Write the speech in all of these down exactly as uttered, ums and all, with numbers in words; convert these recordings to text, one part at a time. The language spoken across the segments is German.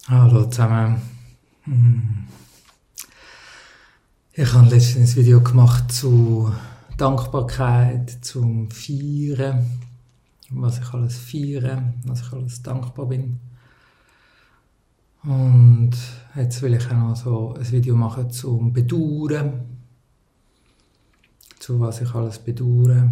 Hallo zusammen. Hm. Ich habe letztens ein Video gemacht zu Dankbarkeit, zum Feiern, was ich alles feiere, was ich alles dankbar bin. Und jetzt will ich auch noch so ein Video machen zum Bedauern, zu was ich alles bedauere.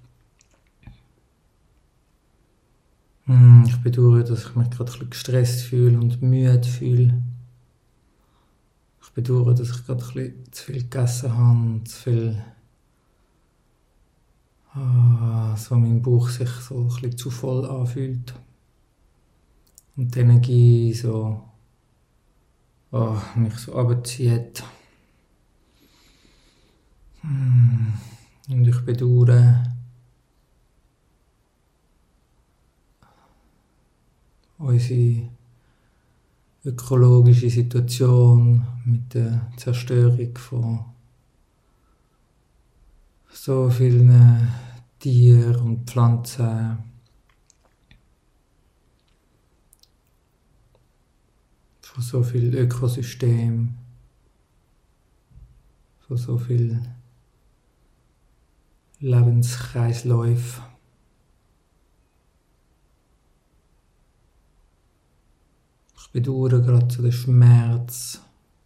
Hm, ich bedauere, dass ich mich gerade ein bisschen gestresst fühle und müde fühle. Ich bedauere, dass ich gerade ein bisschen zu viel gegessen habe und zu viel, ah, so mein Bauch sich so ein bisschen zu voll anfühlt. Und die Energie so, oh, mich so runterzieht. Hm. Und ich bedauere unsere ökologische Situation mit der Zerstörung von so vielen Tieren und Pflanzen, von so viel Ökosystem, von so viel Lebenskreisläufen. Ich bedauere gerade so den Schmerz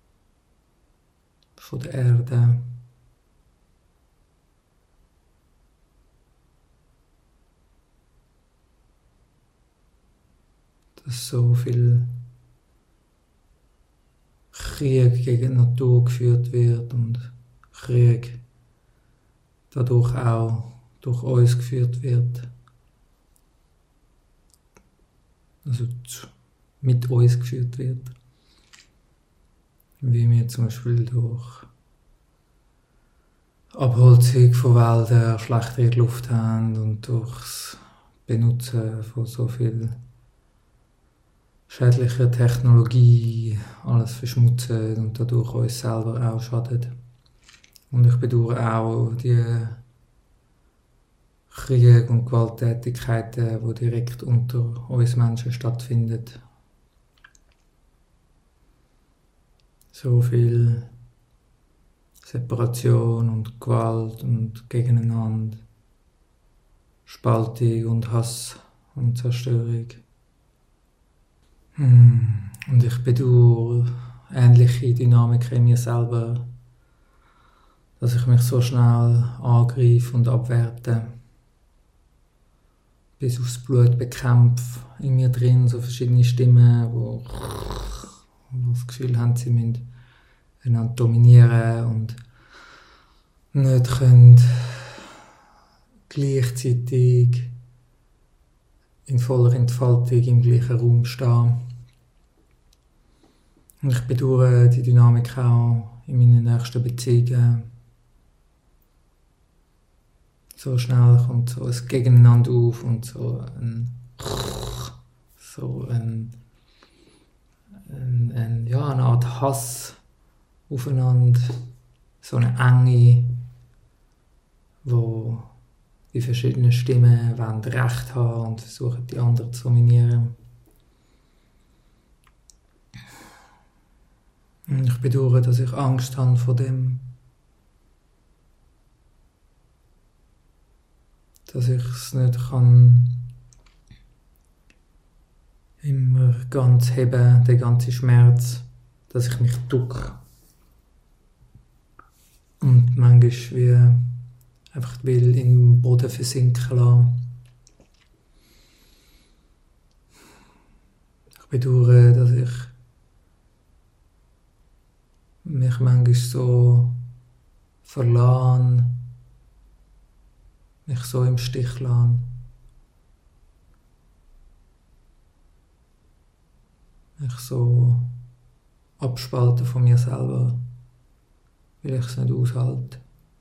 von der Erde. Dass so viel Krieg gegen die Natur geführt wird und Krieg dadurch auch durch uns geführt wird. Also mit uns geführt wird. Wie wir zum Beispiel durch Abholzung von Wäldern schlechtere Luft haben und durchs Benutzen von so viel schädlicher Technologie alles verschmutzen und dadurch uns selber auch schadet. Und ich bedauere auch die Kriege und Gewalttätigkeiten, die direkt unter uns Menschen stattfinden. So viel Separation und Gewalt und Gegeneinander, Spaltung und Hass und Zerstörung. Hm. Und ich bedauere ähnliche Dynamiken in mir selber, dass ich mich so schnell angreife und abwerte, bis aufs Blut bekämpfe in mir drin, so verschiedene Stimmen, wo, wo das Gefühl haben, sie müssen einander dominieren und nicht können gleichzeitig in voller Entfaltung im gleichen Raum stehen. Und ich bedauere die Dynamik auch in meinen nächsten Beziehungen. So schnell kommt so ein Gegeneinander auf und so ein so ein, ein, ein ja, eine Art Hass aufeinander, so eine Enge, wo die verschiedenen Stimmen wollen Recht haben und versuchen, die anderen zu dominieren. Und ich bedauere, dass ich Angst habe vor dem, dass ich es nicht kann immer ganz heben, den ganzen Schmerz, dass ich mich ducke und manchmal wie einfach will in den Boden versinken lassen. Ich bedauere, dass ich mich manchmal so verlasse, mich so im Stich lasse. Mich so abspalte von mir selber, weil ich es nicht aushalte.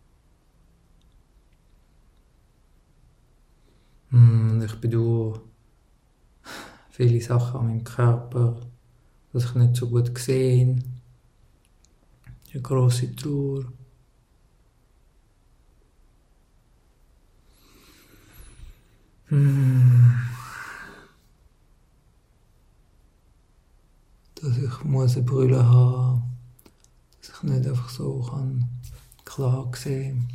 Und ich bedauere viele Sachen an meinem Körper, dass ich nicht so gut sehe. Eine grosse Trauer. Hm. dass ich muss eine Brille haben, dass ich nicht einfach so kann klar sehen.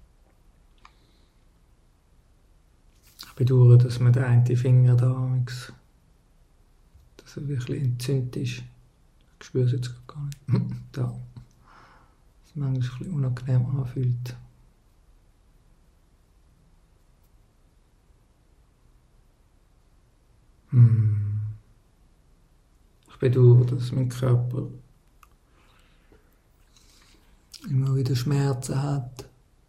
Ich bedauere, dass mir der eine Finger da ist, dass er wirklich entzündet ist. Ich spüre es jetzt gar nicht. Da. Dass es manchmal ein bisschen unangenehm anfühlt. Hm. Ich bedauere, dass mein Körper immer wieder Schmerzen hat.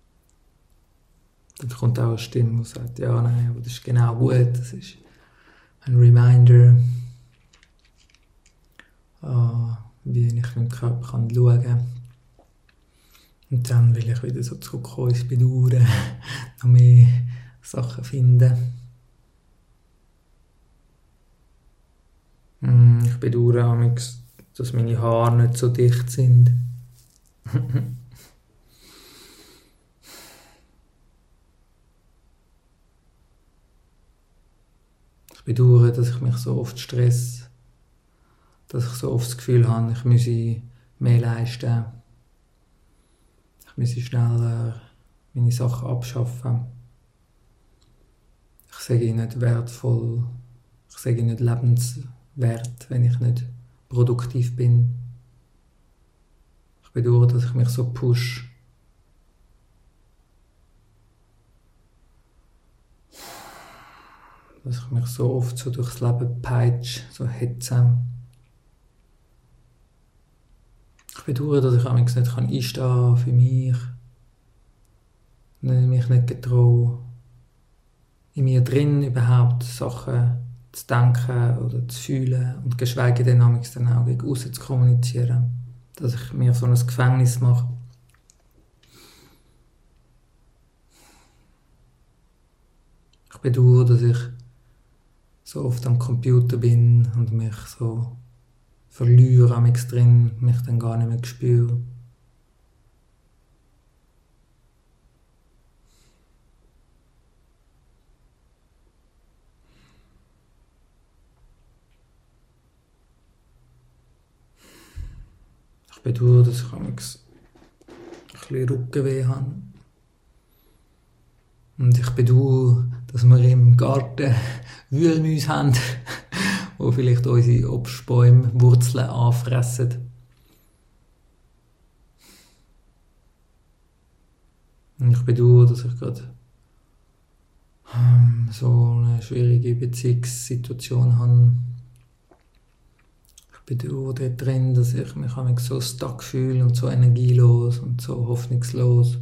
Dann kommt auch eine Stimme, die sagt, ja, nein, aber das ist genau gut, das ist ein Reminder, äh, wie ich meinen Körper kann schauen kann. Und dann will ich wieder so zurückkommen ins Bedauern, noch mehr Sachen finden. Ich bedauere manchmal, dass meine Haare nicht so dicht sind. Ich bedauere, dass ich mich so oft stresse, dass ich so oft das Gefühl habe, ich müsse mehr leisten. Ich müsse schneller meine Sachen abschaffen. Ich sage nicht wertvoll, ich sage nicht lebenswert, wenn ich nicht produktiv bin. Ich bedauere, dass ich mich so push. Dass ich mich so oft so durchs Leben peitsche, so hetze. Ich bedauere, dass ich manchmal nicht einstehen kann für mich. Mich nicht getraue, in mir drin überhaupt Sachen zu denken oder zu fühlen und geschweige denn dann auch gegen aussen zu kommunizieren. Dass ich mir so ein Gefängnis mache. Ich bedauere, dass ich so oft am Computer bin und mich so verliere am drin, mich dann gar nicht mehr spüre. Ich bedauere, dass ich ein bisschen Rückenweh habe. Und ich bedauere, dass wir im Garten Wühlmäuse haben, die vielleicht unsere Obstbäume, Wurzeln anfressen. Und ich bedauere, dass ich gerade ähm, so eine schwierige Beziehungssituation habe. Ich bedauere dort drin, dass ich mich so stuck fühle und so energielos und so hoffnungslos.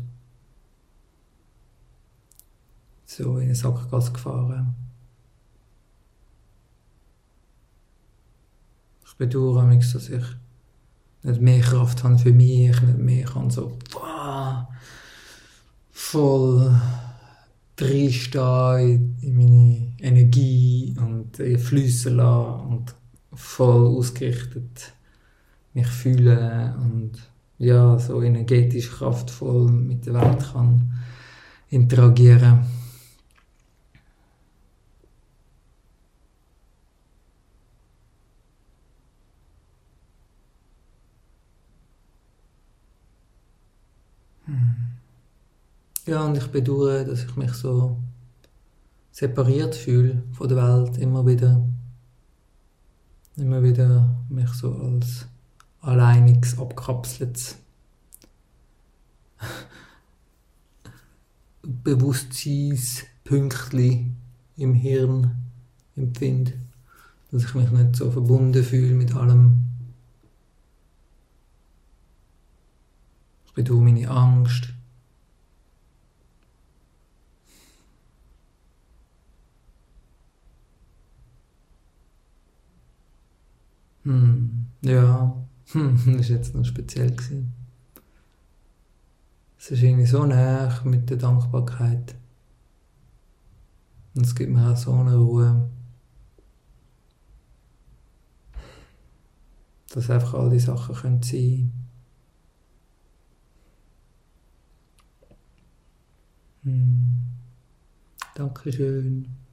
So in eine Sackgasse gefahren. Ich bedauere mich, dass ich nicht mehr Kraft habe für mich, nicht mehr kann so boah, voll reinstehen in meine Energie und fließen lassen und voll ausgerichtet mich fühlen und ja, so energetisch kraftvoll mit der Welt kann interagieren. Ja, und ich bedauere, dass ich mich so separiert fühle von der Welt, immer wieder. Immer wieder mich so als alleiniges, abkapseltes Bewusstseinspünktchen im Hirn empfinde. Dass ich mich nicht so verbunden fühle mit allem. Ich bedauere meine Angst. Hm, ja, hm, das war jetzt noch speziell gewesen. Es ist irgendwie so nah mit der Dankbarkeit. Und es gibt mir auch so eine Ruhe. Dass einfach all die Sachen können sein. Hm. Dankeschön.